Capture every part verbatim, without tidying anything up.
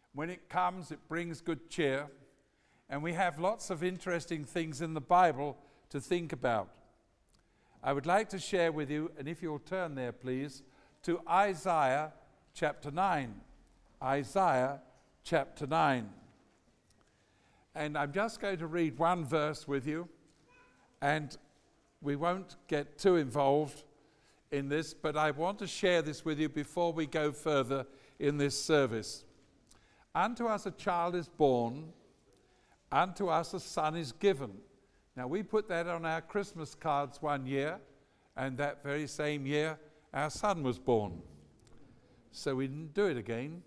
When it comes, it brings good cheer. And we have lots of interesting things in the Bible to think about. I would like to share with you, and if you'll turn there, please, to Isaiah chapter nine. Isaiah chapter nine. And I'm just going to read one verse with you, and we won't get too involved in this, but I want to share this with you before we go further in this service. Unto us a child is born, unto us a son is given. Now, we put that on our Christmas cards one year, and that very same year, our son was born. So we didn't do it again.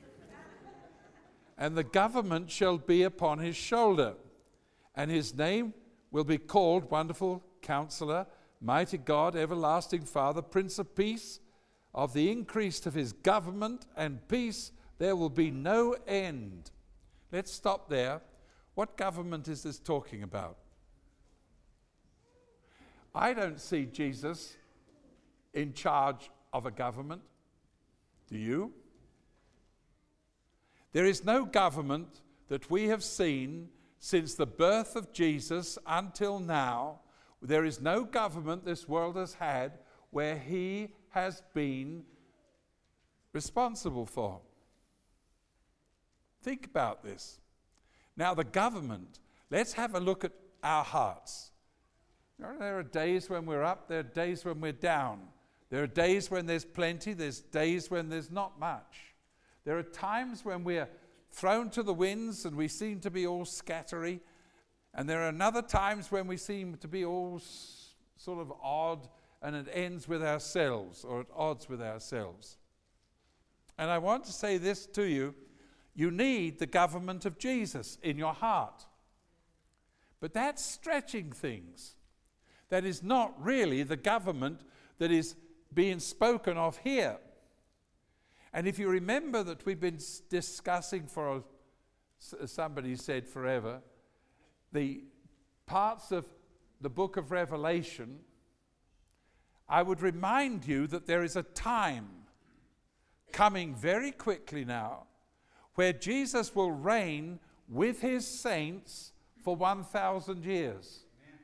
And the government shall be upon his shoulder, and his name will be called Wonderful Counselor, Mighty God, Everlasting Father, Prince of Peace. Of the increase of his government and peace there will be no end. Let's stop there. What government is this talking about? I don't see Jesus in charge of a government. Do you? There is no government that we have seen since the birth of Jesus until now. There is no government this world has had where he has been responsible for. Think about this. Now, the government, let's have a look at our hearts. You know, there are days when we're up, there are days when we're down. There are days when there's plenty, there's days when there's not much. There are times when we're thrown to the winds and we seem to be all scattery. And there are another times when we seem to be all s- sort of odd, and it ends with ourselves, or at odds with ourselves. And I want to say this to you. You need the government of Jesus in your heart. But that's stretching things. That is not really the government that is being spoken of here. And if you remember that we've been discussing for, a, somebody said forever, the parts of the book of Revelation, I would remind you that there is a time coming very quickly now where Jesus will reign with his saints for one thousand years.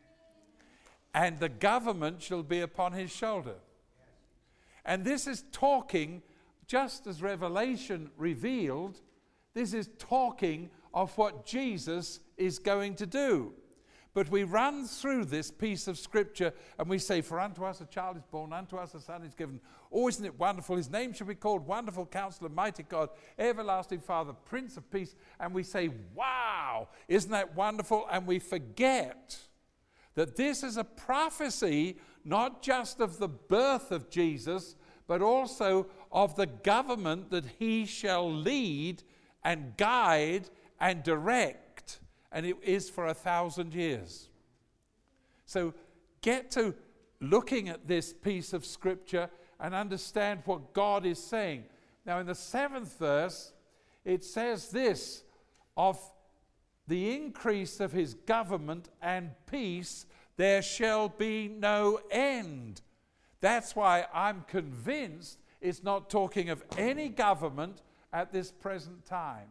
Amen. And the government shall be upon his shoulder. Yes. And this is talking, just as Revelation revealed, this is talking of what Jesus is going to do. But we run through this piece of scripture and we say, for unto us a child is born, unto us a son is given. Oh, isn't it wonderful? His name shall be called Wonderful Counselor, Mighty God, Everlasting Father, Prince of Peace. And we say, wow, isn't that wonderful? And we forget that this is a prophecy not just of the birth of Jesus, but also of the government that he shall lead and guide and direct. And it is for a thousand years. So get to looking at this piece of scripture and understand what God is saying. Now in the seventh verse, it says this, of the increase of his government and peace, there shall be no end. That's why I'm convinced it's not talking of any government at this present time.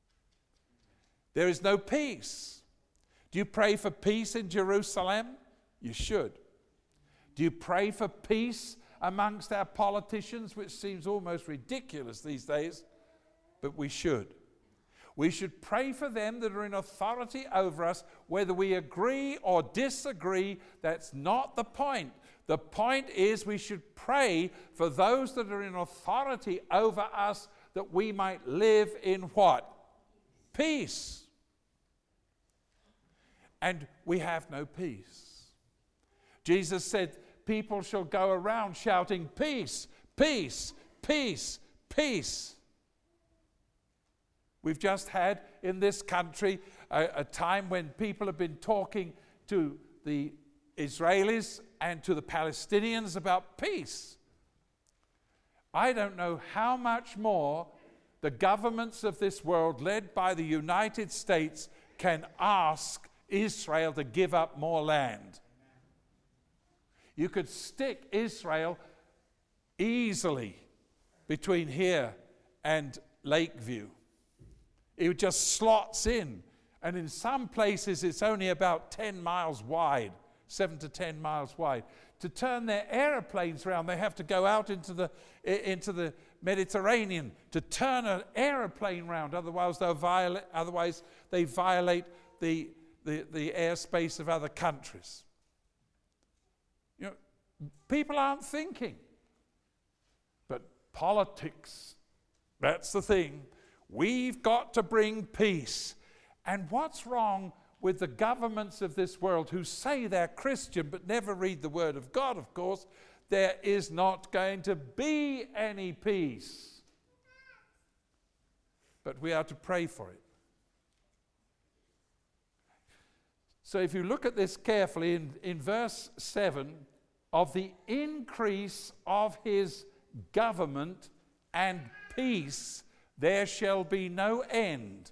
There is no peace. Do you pray for peace in Jerusalem? You should. Do you pray for peace amongst our politicians, which seems almost ridiculous these days? But we should. We should pray for them that are in authority over us, whether we agree or disagree. That's not the point. The point is we should pray for those that are in authority over us, that we might live in what? Peace. And we have no peace. Jesus said, people shall go around shouting, peace, peace, peace, peace. We've just had in this country a, a time when people have been talking to the Israelis and to the Palestinians about peace. I don't know how much more the governments of this world, led by the United States, can ask Israel to give up more land. You could stick Israel easily between here and Lakeview. It just slots in. And in some places, it's only about ten miles wide, seven to ten miles wide. To turn their aeroplanes around, they have to go out into the, into the Mediterranean to turn an aeroplane round. Otherwise, they'll violate, otherwise they violate the, the, the airspace of other countries. You know, people aren't thinking. But politics, that's the thing. We've got to bring peace. And what's wrong with the governments of this world who say they're Christian but never read the Word of God, of course? There is not going to be any peace. But we are to pray for it. So if you look at this carefully, in, in verse seven, of the increase of his government and peace, there shall be no end.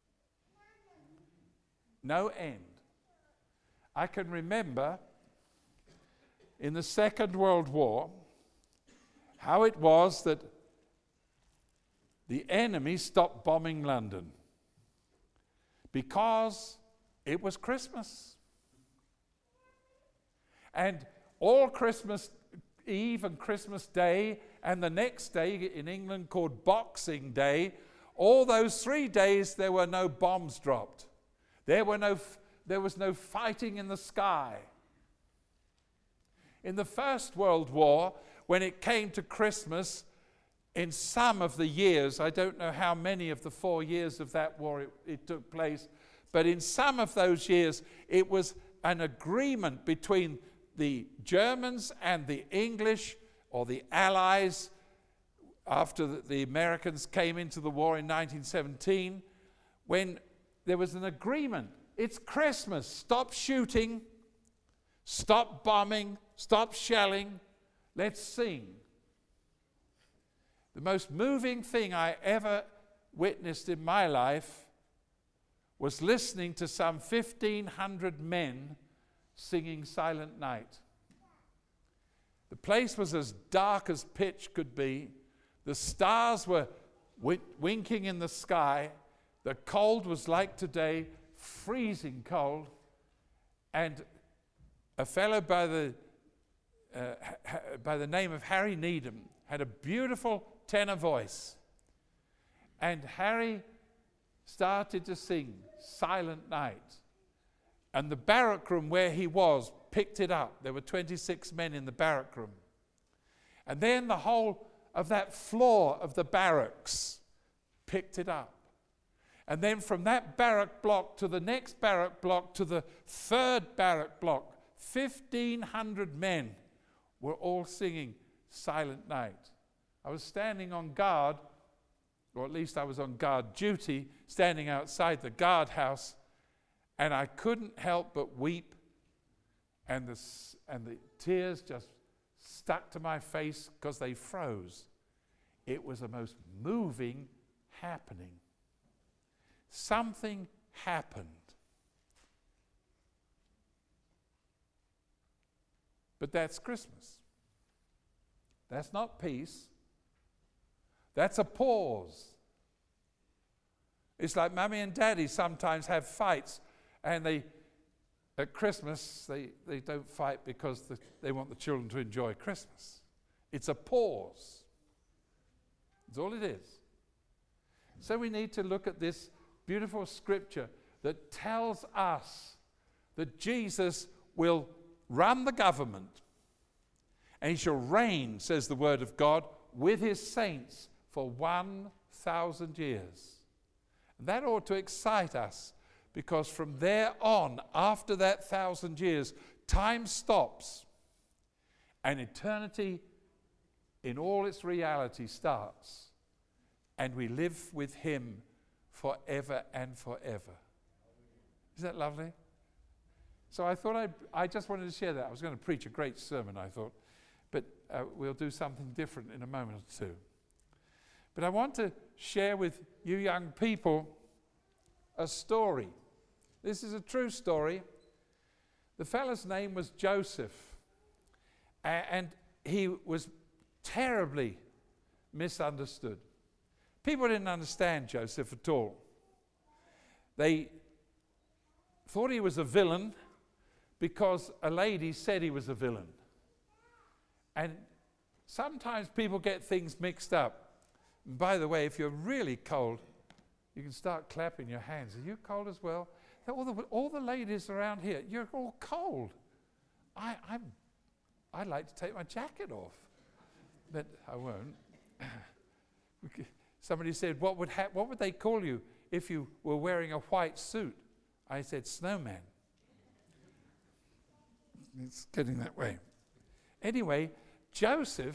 No end. I can remember in the Second World War how it was that the enemy stopped bombing London because it was Christmas. And all Christmas Eve and Christmas Day and the next day in England called Boxing Day, all those three days there were no bombs dropped. There were no, there was no fighting in the sky. In the First World War, when it came to Christmas, in some of the years, I don't know how many of the four years of that war it, it took place, but in some of those years, it was an agreement between the Germans and the English, or the Allies, after the, the Americans came into the war in nineteen seventeen, when there was an agreement. It's Christmas. Stop shooting. Stop bombing. Stop shelling. Let's sing. The most moving thing I ever witnessed in my life was listening to some fifteen hundred men singing Silent Night. The place was as dark as pitch could be. The stars were w- winking in the sky. The cold was like today, freezing cold. And a fellow by the, uh, ha- by the name of Harry Needham had a beautiful tenor voice. And Harry started to sing Silent Night. And the barrack room where he was picked it up. There were twenty-six men in the barrack room. And then the whole of that floor of the barracks picked it up. And then from that barrack block to the next barrack block to the third barrack block, fifteen hundred men were all singing Silent Night. I was standing on guard, or at least I was on guard duty, standing outside the guardhouse, and I couldn't help but weep, and the, and the tears just stuck to my face because they froze. It was a most moving happening. Something happened. But that's Christmas. That's not peace. That's a pause. It's like Mummy and Daddy sometimes have fights, and they, at Christmas, they, they don't fight because the, they want the children to enjoy Christmas. It's a pause. That's all it is. So we need to look at this beautiful scripture that tells us that Jesus will run the government and he shall reign, says the word of God, with his saints for one thousand years. And that ought to excite us, because from there on, after that thousand years, time stops and eternity in all its reality starts, and we live with him forever and forever. Is that lovely? So I thought I'd, I just wanted to share that. I was going to preach a great sermon, I thought, but uh, we'll do something different in a moment or two. But I want to share with you young people a story. This is a true story. The fellow's name was Joseph, a- and he was terribly misunderstood. People didn't understand Joseph at all. they thought he was a villain because a lady said he was a villain. And sometimes people get things mixed up. And by the way, if you're really cold, you can start clapping your hands. Are you cold as well? All the, all the ladies around here, you're all cold. I, I'm, I'd like to take my jacket off, but I won't. Somebody said, what would, hap- what would they call you if you were wearing a white suit? I said, snowman. It's getting that way. Anyway, Joseph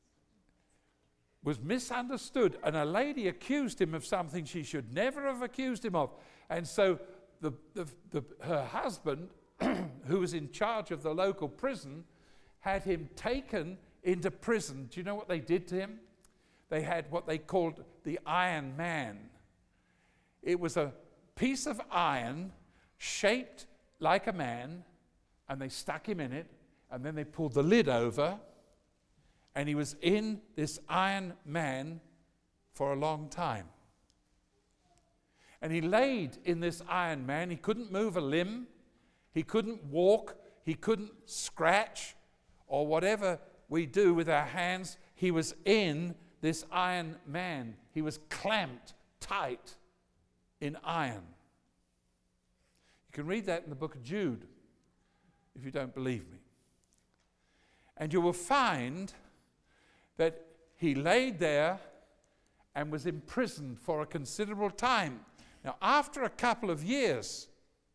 was misunderstood, and a lady accused him of something she should never have accused him of. And so the, the, the, her husband, who was in charge of the local prison, had him taken into prison. Do you know what they did to him? They had what they called the Iron Man. It was a piece of iron shaped like a man, and they stuck him in it, and then they pulled the lid over, and he was in this Iron Man for a long time. And he laid in this Iron Man. He couldn't move a limb. He couldn't walk. He couldn't scratch or whatever we do with our hands. He was in this Iron Man. He was clamped tight in iron. You can read that in the book of Jude if you don't believe me. And you will find that he laid there and was imprisoned for a considerable time. Now, after a couple of years,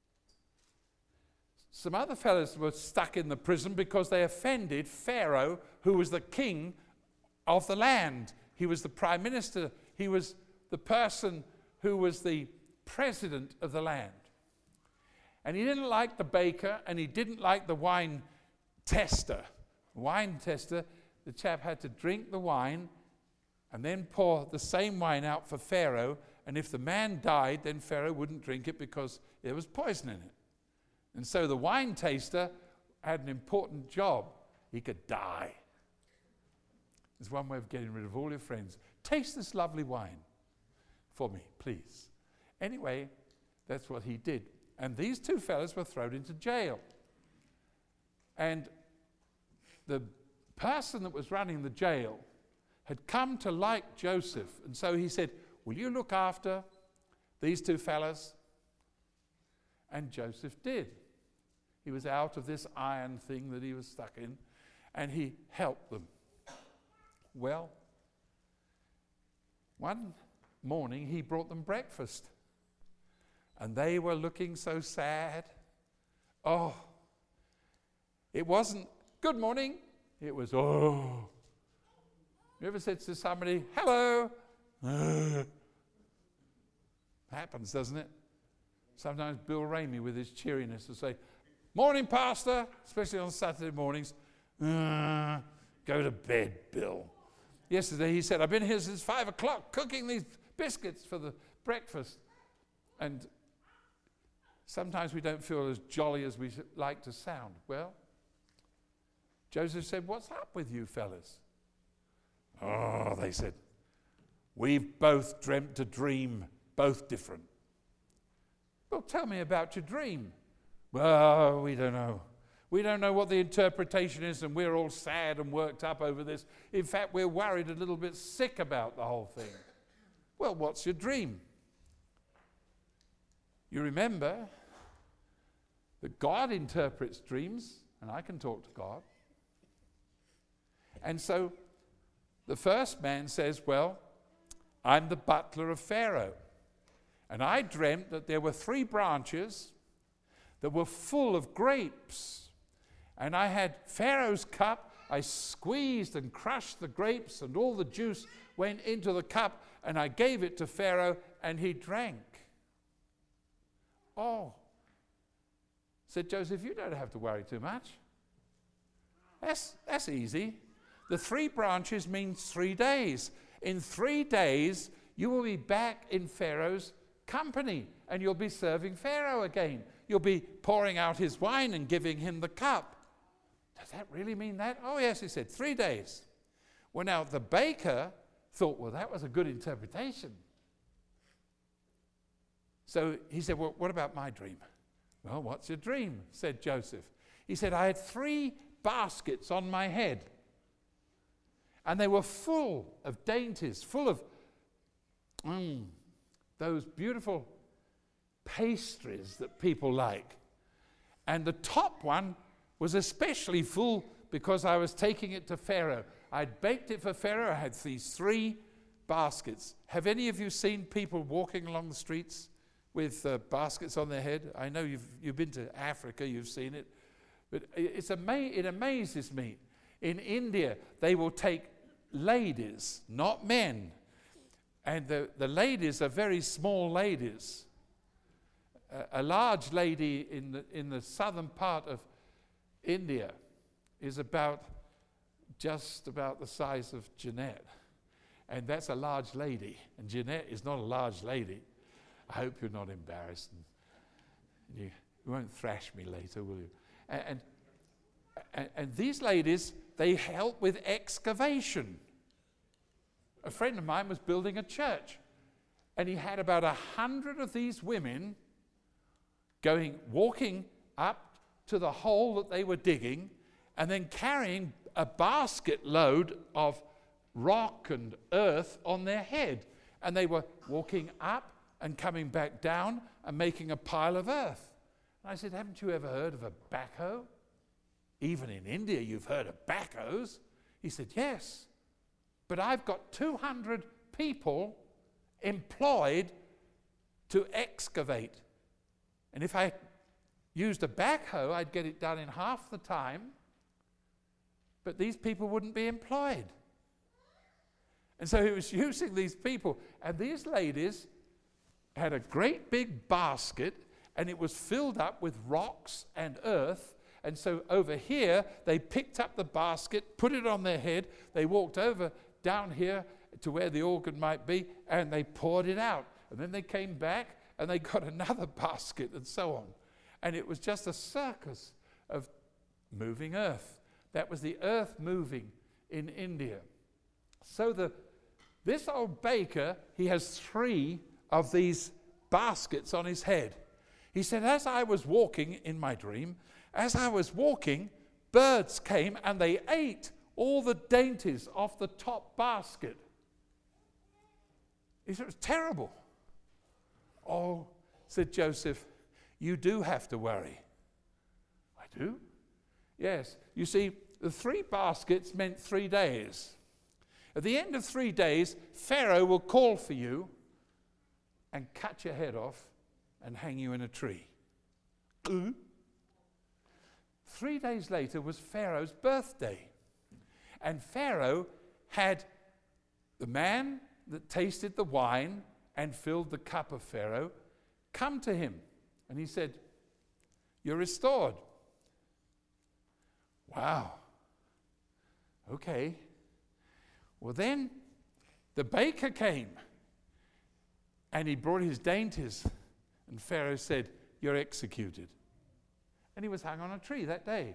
some other fellows were stuck in the prison because they offended Pharaoh, who was the king of the land. He was the prime minister. He was the person who was the president of the land. And he didn't like the baker, and he didn't like the wine tester. Wine tester, the chap had to drink the wine and then pour the same wine out for Pharaoh, and if the man died, then Pharaoh wouldn't drink it because there was poison in it. And so the wine taster had an important job. He could die. There's one way of getting rid of all your friends. Taste this lovely wine for me, please. Anyway, that's what he did. And these two fellas were thrown into jail. And the person that was running the jail had come to like Joseph. And so he said, will you look after these two fellas? And Joseph did. He was out of this iron thing that he was stuck in, and he helped them. Well, one morning he brought them breakfast, and they were looking so sad. Oh, it wasn't, good morning. It was, oh. You ever said to somebody, hello? Uh, happens, doesn't it? Sometimes Bill Ramey, with his cheeriness, will say, morning, Pastor, especially on Saturday mornings. Uh, go to bed, Bill. Yesterday he said, I've been here since five o'clock cooking these biscuits for the breakfast. And sometimes we don't feel as jolly as we like to sound. Well, Joseph said, what's up with you fellas? Oh, they said, we've both dreamt a dream, both different. Well, tell me about your dream. Well, we don't know. We don't know what the interpretation is, and we're all sad and worked up over this. In fact, we're worried, a little bit sick about the whole thing. Well, what's your dream? You remember that God interprets dreams, and I can talk to God. And so the first man says, well, I'm the butler of Pharaoh. And I dreamt that there were three branches that were full of grapes. And I had Pharaoh's cup. I squeezed and crushed the grapes, and all the juice went into the cup, and I gave it to Pharaoh, and he drank. Oh, said Joseph, you don't have to worry too much. That's, that's easy. The three branches means three days. In three days, you will be back in Pharaoh's company, and you'll be serving Pharaoh again. You'll be pouring out his wine and giving him the cup. Does that really mean that? Oh, yes, he said, three days. Well, now, the baker thought, well, that was a good interpretation. So he said, well, what about my dream? Well, what's your dream? Said Joseph. He said, I had three baskets on my head, and they were full of dainties, full of mm, those beautiful pastries that people like. And the top one was especially full because I was taking it to Pharaoh. I'd baked it for Pharaoh. I had these three baskets. Have any of you seen people walking along the streets with uh, baskets on their head? I know you've, you've been to Africa, you've seen it. But it's ama- it amazes me. In India, they will take ladies, not men. And the, the ladies are very small ladies. Uh, a large lady in the, in the southern part of India is about just about the size of Jeanette. And that's a large lady. And Jeanette is not a large lady. I hope you're not embarrassed. And you, you won't thrash me later, will you? And, and, and, and these ladies, they help with excavation. A friend of mine was building a church. And he had about a hundred of these women going, walking up to the hole that they were digging, and then carrying a basket load of rock and earth on their head. And they were walking up and coming back down and making a pile of earth. And I said, haven't you ever heard of a backhoe? Even in India, you've heard of backhoes. He said, yes, but I've got two hundred people employed to excavate. And if I used a backhoe, I'd get it done in half the time, but these people wouldn't be employed. And so he was using these people, and these ladies had a great big basket, and it was filled up with rocks and earth. And so over here, they picked up the basket, put it on their head, they walked over down here to where the organ might be, and they poured it out. And then they came back, and they got another basket, and so on. And it was just a circus of moving earth. That was the earth moving in India. So the this old baker, he has three of these baskets on his head. He said, as I was walking in my dream, as I was walking, birds came and they ate all the dainties off the top basket. He said, it was terrible. Oh, said Joseph, you do have to worry. I do? Yes. You see, the three baskets meant three days. At the end of three days, Pharaoh will call for you and cut your head off and hang you in a tree. Ooh. Three days later was Pharaoh's birthday. And Pharaoh had the man that tasted the wine and filled the cup of Pharaoh come to him. And he said, you're restored. Wow. Okay. Well, then the baker came and he brought his dainties. And Pharaoh said, you're executed. And he was hung on a tree that day.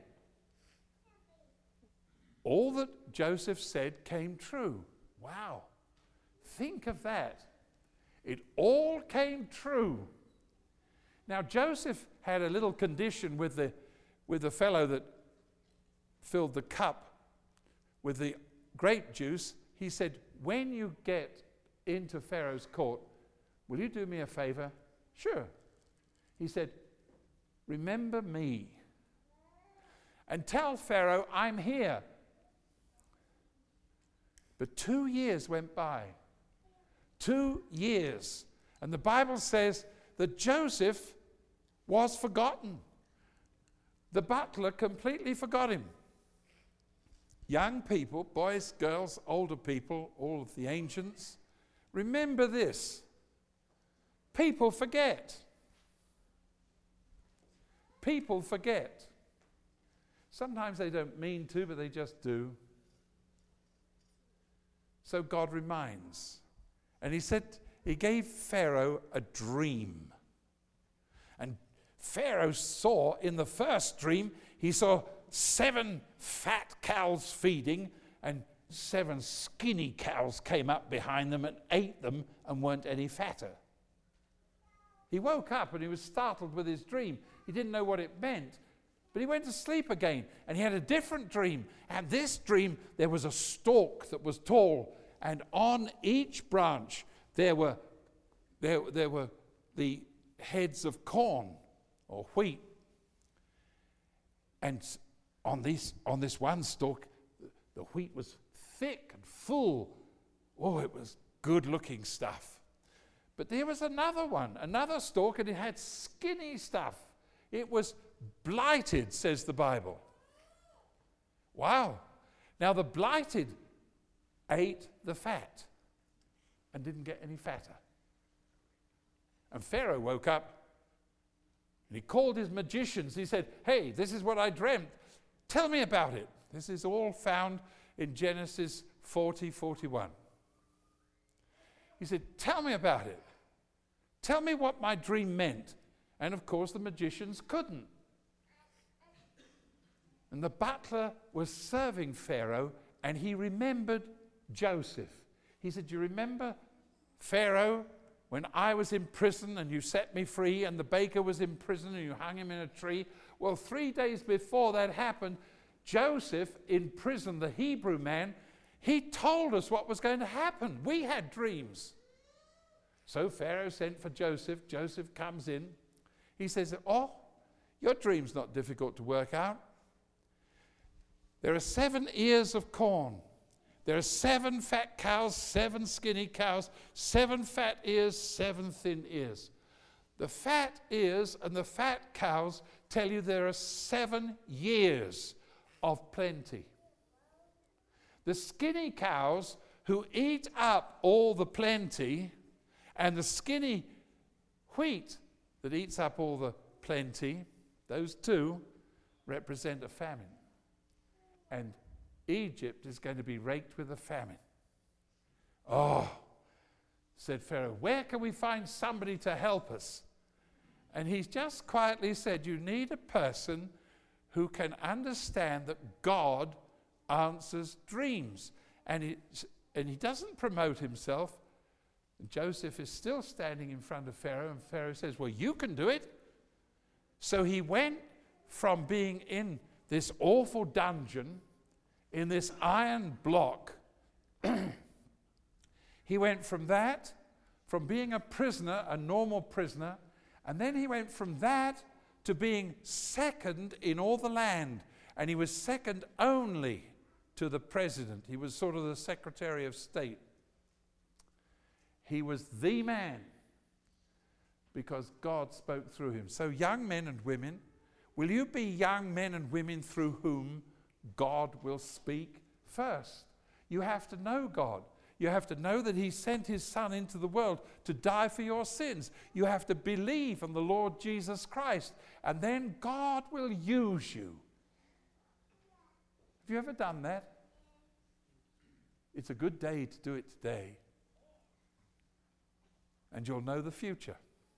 All that Joseph said came true. Wow. Think of that. It all came true. Now, Joseph had a little condition with the, with the fellow that filled the cup with the grape juice. He said, when you get into Pharaoh's court, will you do me a favor? Sure. He said, remember me and tell Pharaoh I'm here. But two years went by. Two years. And the Bible says that Joseph was forgotten. The butler completely forgot him. Young people, boys, girls, older people, all of the ancients, remember this. People forget. People forget. Sometimes they don't mean to, but they just do. So God reminds. And he said, he gave Pharaoh a dream. And Pharaoh saw in the first dream, he saw seven fat cows feeding, and seven skinny cows came up behind them and ate them and weren't any fatter. He woke up and he was startled with his dream. He didn't know what it meant. But he went to sleep again, and he had a different dream. And this dream, there was a stalk that was tall, and on each branch there were there, there were the heads of corn or wheat. And on this on this one stalk, the wheat was thick and full. Oh, it was good-looking stuff. But there was another one, another stalk, and it had skinny stuff. It was blighted, says the Bible. Wow. Now the blighted ate the fat and didn't get any fatter. And Pharaoh woke up and he called his magicians. He said, hey, this is what I dreamt. Tell me about it. This is all found in Genesis forty, forty-one. He said, tell me about it. Tell me what my dream meant. And of course the magicians couldn't. And the butler was serving Pharaoh, and he remembered Joseph. He said, do you remember, Pharaoh, when I was in prison and you set me free, and the baker was in prison and you hung him in a tree? Well, three days before that happened, Joseph in prison, the Hebrew man, he told us what was going to happen. We had dreams. So Pharaoh sent for Joseph. Joseph comes in. He says, oh, your dream's not difficult to work out. There are seven ears of corn. There are seven fat cows, seven skinny cows, seven fat ears, seven thin ears. The fat ears and the fat cows tell you there are seven years of plenty. The skinny cows who eat up all the plenty, and the skinny wheat that eats up all the plenty, those two represent a famine. And Egypt is going to be raked with a famine. Oh, said Pharaoh, where can we find somebody to help us? And he just quietly said, you need a person who can understand that God answers dreams. And he, and he doesn't promote himself. Joseph is still standing in front of Pharaoh, and Pharaoh says, well, you can do it. So he went from being in this awful dungeon, in this iron block. He went from that, from being a prisoner, a normal prisoner, and then he went from that to being second in all the land. And he was second only to the president. He was sort of the Secretary of State. He was the man because God spoke through him. So young men and women, will you be young men and women through whom God will speak first? You have to know God. You have to know that he sent his Son into the world to die for your sins. You have to believe in the Lord Jesus Christ, and then God will use you. Have you ever done that? It's a good day to do it today, and you'll know the future.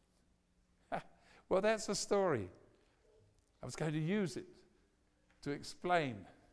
Well, that's a story. I was going to use it to explain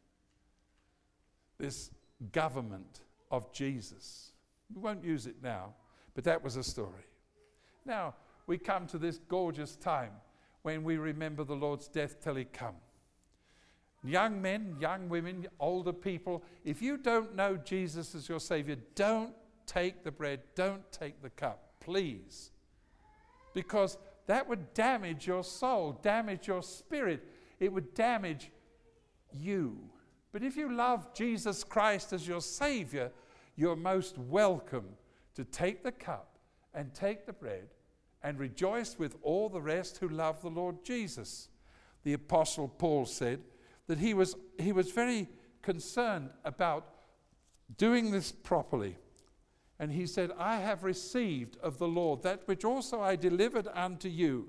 this government of Jesus. We won't use it now, but that was a story. Now, we come to this gorgeous time when we remember the Lord's death till he come. Young men, young women, older people, if you don't know Jesus as your Savior, don't take the bread, don't take the cup, please. Because that would damage your soul, damage your spirit. It would damage you. But if you love Jesus Christ as your Savior, you're most welcome to take the cup and take the bread and rejoice with all the rest who love the Lord Jesus. The Apostle Paul said that he was, he was very concerned about doing this properly. And he said, I have received of the Lord that which also I delivered unto you,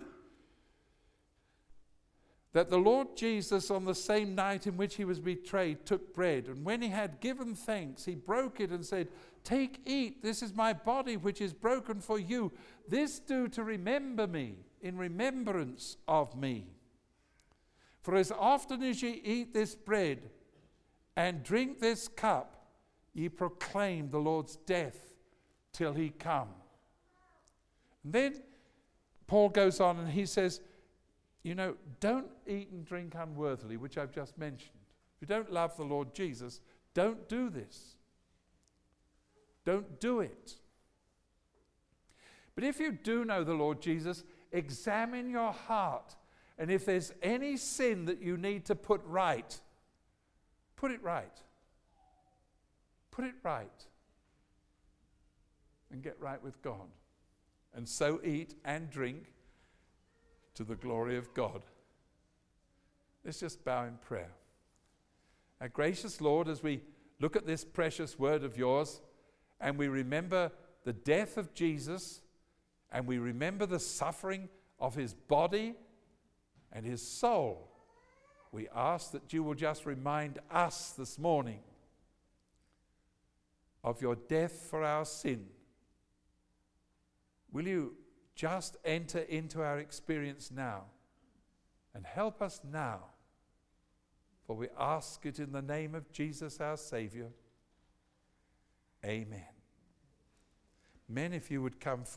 that the Lord Jesus on the same night in which he was betrayed took bread, and when he had given thanks, he broke it and said, take, eat, this is my body which is broken for you. This do to remember me, in remembrance of me. For as often as ye eat this bread and drink this cup, ye proclaim the Lord's death till he come. And then Paul goes on and he says, you know, don't eat and drink unworthily, which I've just mentioned. If you don't love the Lord Jesus, don't do this. Don't do it. But if you do know the Lord Jesus, examine your heart. And if there's any sin that you need to put right, put it right. Put it right. And get right with God. And so eat and drink to the glory of God. Let's just bow in prayer. Our gracious Lord, as we look at this precious word of yours, and we remember the death of Jesus, and we remember the suffering of his body and his soul, we ask that you will just remind us this morning of your death for our sin. Will you just enter into our experience now and help us now? For we ask it in the name of Jesus our Savior. Amen. Men, if you would come